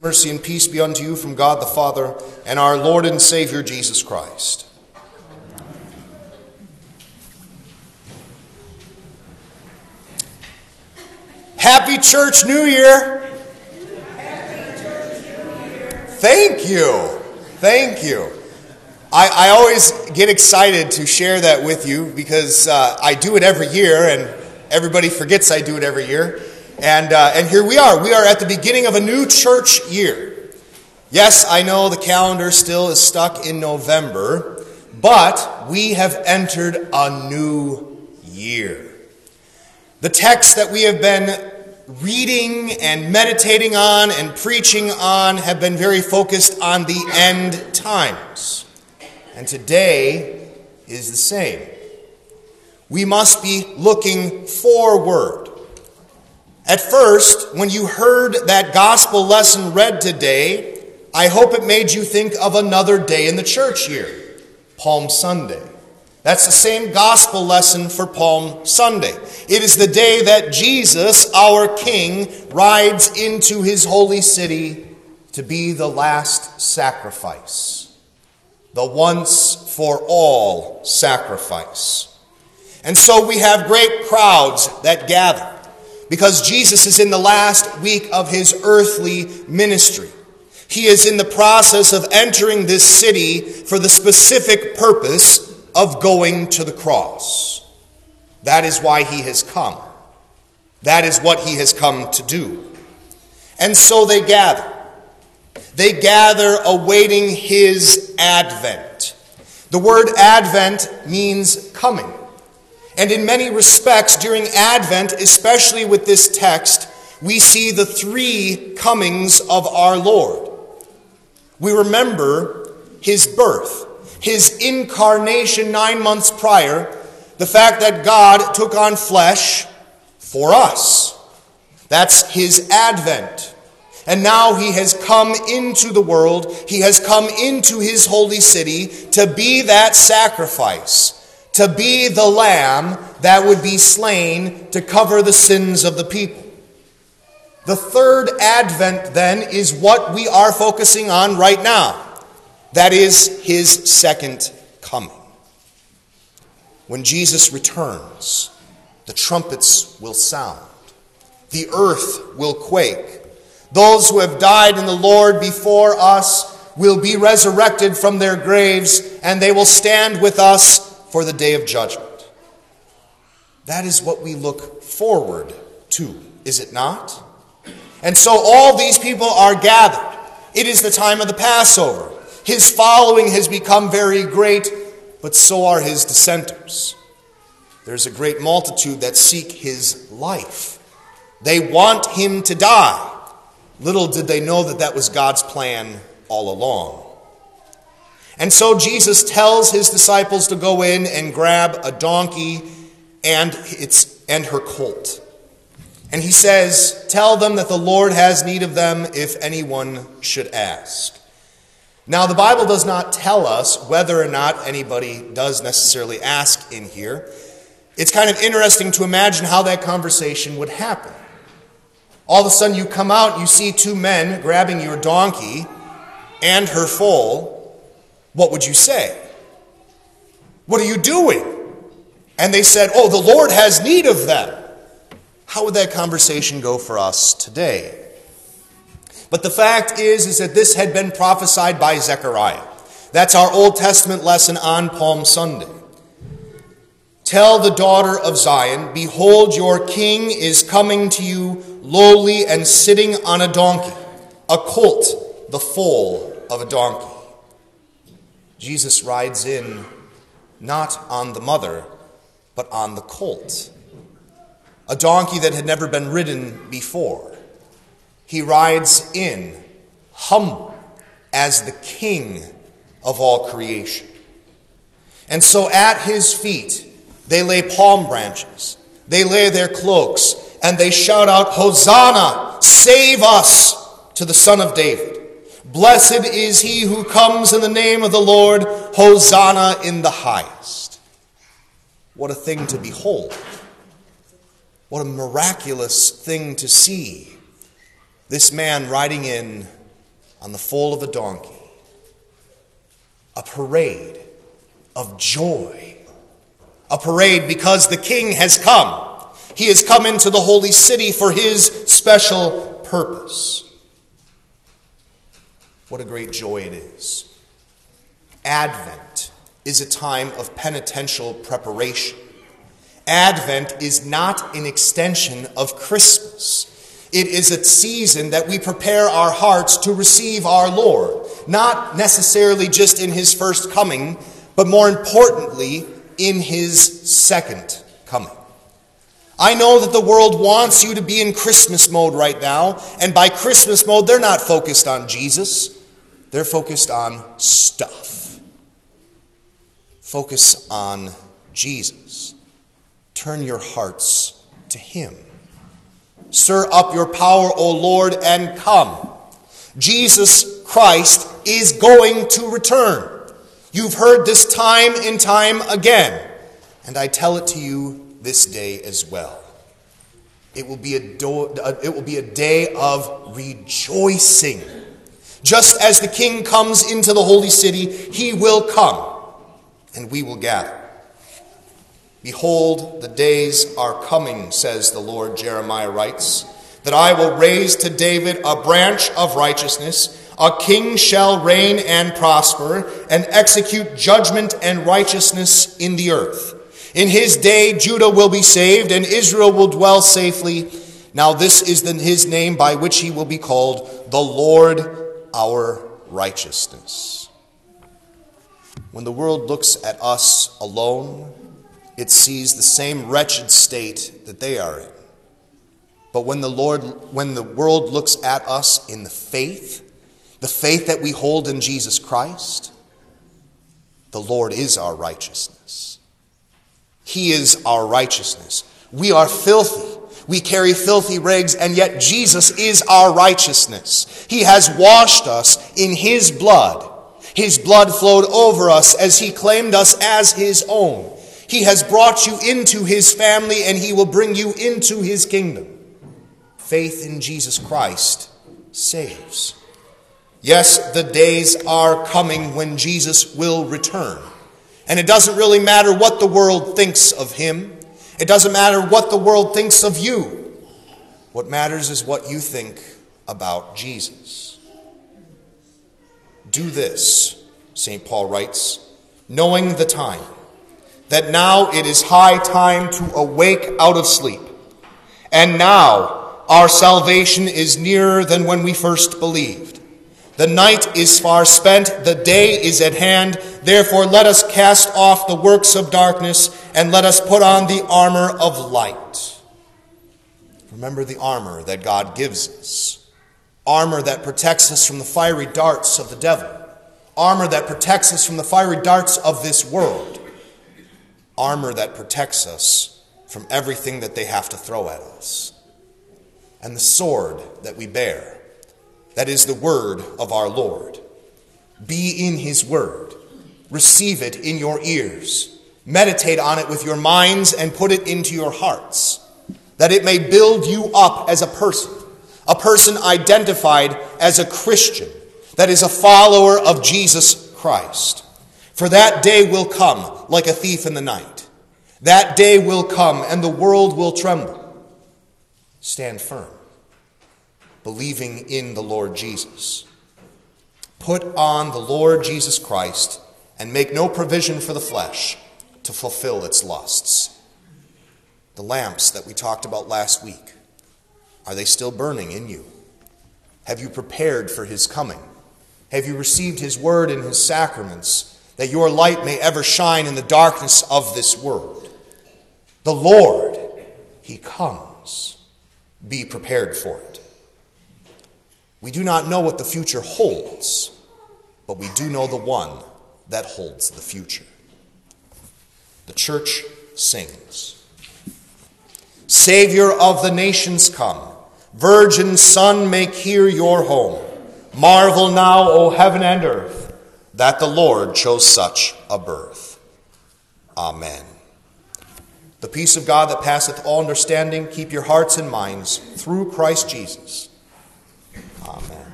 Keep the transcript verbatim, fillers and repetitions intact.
Mercy and peace be unto you from God the Father and our Lord and Savior Jesus Christ. Happy Church New Year! Happy Church New Year. Thank you. Thank you. I, I always get excited to share that with you because uh, I do it every year and everybody forgets I do it every year. And uh, and here we are. We are at the beginning of a new church year. Yes, I know the calendar still is stuck in November, but we have entered a new year. The text that we have been reading and meditating on and preaching on have been very focused on the end times. And today is the same. We must be looking forward. At first, when you heard that gospel lesson read today, I hope it made you think of another day in the church year, Palm Sunday. That's the same gospel lesson for Palm Sunday. It is the day that Jesus, our King, rides into his holy city to be the last sacrifice, the once for all sacrifice. And so we have great crowds that gather because Jesus is in the last week of his earthly ministry. He is in the process of entering this city for the specific purpose of going to the cross. That is why he has come. That is what he has come to do. And so they gather. They gather awaiting his advent. The word advent means coming. And in many respects, during Advent, especially with this text, we see the three comings of our Lord. We remember his birth, his incarnation nine months prior, the fact that God took on flesh for us. That's his advent. And now he has come into the world. He has come into his holy city to be that sacrifice, to be the lamb that would be slain to cover the sins of the people. The third advent, then, is what we are focusing on right now. That is his second coming. When Jesus returns, the trumpets will sound. The earth will quake. Those who have died in the Lord before us will be resurrected from their graves, and they will stand with us for the day of judgment. That is what we look forward to, is it not? And so all these people are gathered. It is the time of the Passover. His following has become very great, but so are his dissenters. There's a great multitude that seek his life. They want him to die. Little did they know that that was God's plan all along. And so Jesus tells his disciples to go in and grab a donkey and its and her colt. And he says, tell them that the Lord has need of them if anyone should ask. Now, the Bible does not tell us whether or not anybody does necessarily ask in here. It's kind of interesting to imagine how that conversation would happen. All of a sudden you come out and you see two men grabbing your donkey and her foal. What would you say? What are you doing? And they said, oh, the Lord has need of them. How would that conversation go for us today? But the fact is, is that this had been prophesied by Zechariah. That's our Old Testament lesson on Palm Sunday. Tell the daughter of Zion, behold, your king is coming to you lowly and sitting on a donkey, a colt, the foal of a donkey. Jesus rides in not on the mother, but on the colt, a donkey that had never been ridden before. He rides in, humble, as the king of all creation. And so at his feet, they lay palm branches, they lay their cloaks, and they shout out, Hosanna, save us, to the Son of David. Blessed is he who comes in the name of the Lord, Hosanna in the highest. What a thing to behold. What a miraculous thing to see. This man riding in on the foal of a donkey. A parade of joy. A parade because the King has come. He has come into the holy city for his special purpose. What a great joy it is. Advent is a time of penitential preparation. Advent is not an extension of Christmas. It is a season that we prepare our hearts to receive our Lord, not necessarily just in his first coming, but more importantly, in his second coming. I know that the world wants you to be in Christmas mode right now, and by Christmas mode, they're not focused on Jesus. They're focused on stuff. Focus on Jesus. Turn your hearts to him. Stir up your power, O Lord, and come. Jesus Christ is going to return. You've heard this time and time again, and I tell it to you this day as well. It will be a do- it will be a day of rejoicing. Just as the King comes into the holy city, he will come, and we will gather. Behold, the days are coming, says the Lord, Jeremiah writes, that I will raise to David a branch of righteousness. A king shall reign and prosper, and execute judgment and righteousness in the earth. In his day Judah will be saved, and Israel will dwell safely. Now this is the, his name by which he will be called, the Lord our righteousness. When the world looks at us alone, it sees the same wretched state that they are in. But when the Lord, when the world looks at us in the faith, the faith that we hold in Jesus Christ, the Lord is our righteousness. He is our righteousness. We are filthy. We carry filthy rags, and yet Jesus is our righteousness. He has washed us in his blood. His blood flowed over us as he claimed us as his own. He has brought you into his family, and he will bring you into his kingdom. Faith in Jesus Christ saves. Yes, the days are coming when Jesus will return. And it doesn't really matter what the world thinks of him. It doesn't matter what the world thinks of you. What matters is what you think about Jesus. Do this, Saint Paul writes, knowing the time, that now it is high time to awake out of sleep. And now our salvation is nearer than when we first believed. The night is far spent, the day is at hand. Therefore let us cast off the works of darkness, and let us put on the armor of light. Remember the armor that God gives us. Armor that protects us from the fiery darts of the devil. Armor that protects us from the fiery darts of this world. Armor that protects us from everything that they have to throw at us. And the sword that we bear, that is the word of our Lord. Be in his word. Receive it in your ears. Meditate on it with your minds and put it into your hearts, that it may build you up as a person, a person identified as a Christian, that is a follower of Jesus Christ. For that day will come like a thief in the night. That day will come and the world will tremble. Stand firm, believing in the Lord Jesus. Put on the Lord Jesus Christ and make no provision for the flesh to fulfill its lusts. The lamps that we talked about last week, are they still burning in you? Have you prepared for his coming? Have you received his word and his sacraments, that your light may ever shine in the darkness of this world? The Lord, he comes. Be prepared for it. We do not know what the future holds, but we do know the one that holds the future. The church sings. Savior of the nations come. Virgin Son, make here your home. Marvel now, O heaven and earth, that the Lord chose such a birth. Amen. The peace of God that passeth all understanding, keep your hearts and minds through Christ Jesus. Amen.